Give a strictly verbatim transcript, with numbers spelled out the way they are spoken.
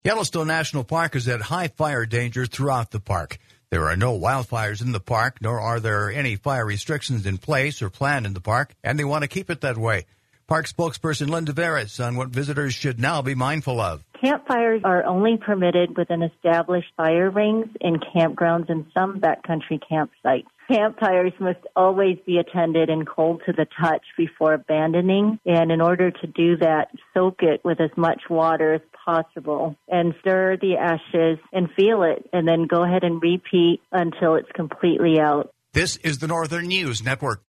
Yellowstone National Park is at high fire danger throughout the park. There are no wildfires in the park, nor are there any fire restrictions in place or planned in the park, and they want to keep it that way. Park spokesperson Linda Veras on what visitors should now be mindful of. Campfires are only permitted within established fire rings in campgrounds and some backcountry campsites. Campfires must always be attended and cold to the touch before abandoning, and in order to do that, soak it with as much water as possible and stir the ashes and feel it, and then go ahead and repeat until it's completely out. This is the Northern News Network.